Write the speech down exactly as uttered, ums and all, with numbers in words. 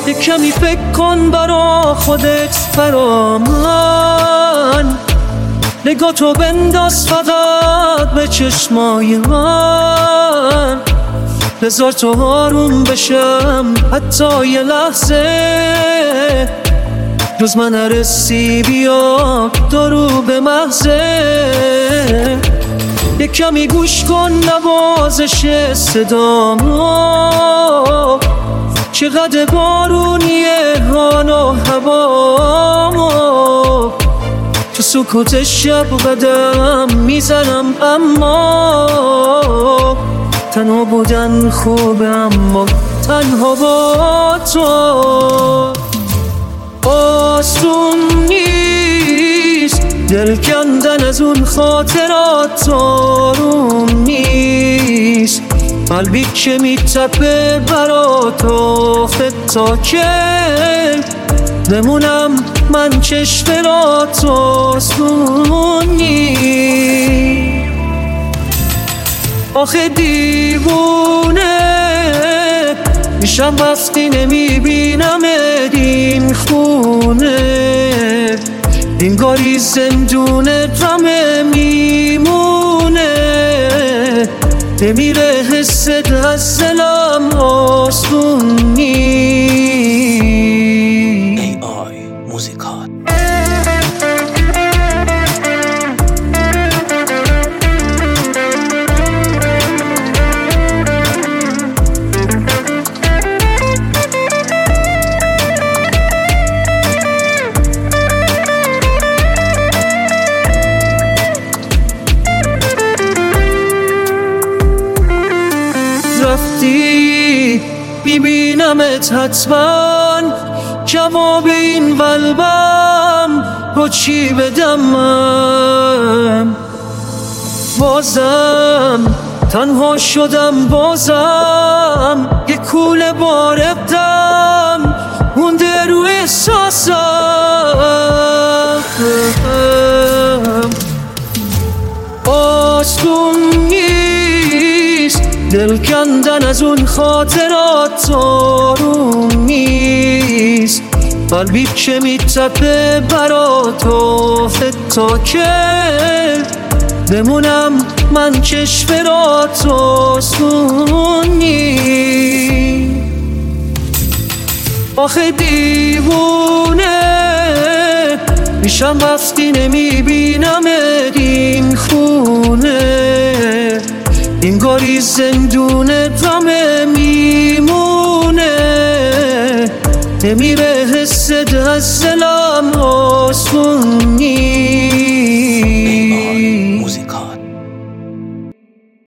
یه کمی فکر کن برا خودت برا من، نگاه تو بنداز فقط به چشمای من، بذار تو آروم بشم حتی یه لحظه، جز من نرسی بیا دارو به محضه. یه کمی گوش کن نوازش صدامو، چقدر بارونیه حال و هوامو، تو سکوت شب قدم میزنم اما تنها بودن خوبه، اما تنها با تو آسون نیست، دل کندن از اون خاطرات آروم نیست، قلبی که میتپه برا تو تا که بمونم من چشم را تو آسون نیست. آخه دیوونه میشم وقتی نمیبینم این خونه، انگاری زندونه غمه میمونه، نمیره حست از دلم آسون نیست. ای آی موزیکال. رفتی میبینمت حتما، جواب این قلبم با چی بدم من؟ بازم تنها شدم، بازم یه کوله باربدم مونده رو احساسم. آسون نیست دل کندن از اون خاطرات آروم نیست، قلبی که میتپه برا تو تا که بمونم من چشم را تو آسون نیست. آخه دیوونه میشم وقتی نمیبینم این خونه، انگاری زندونه غمه میمونه، نمیره حست از دلم آسون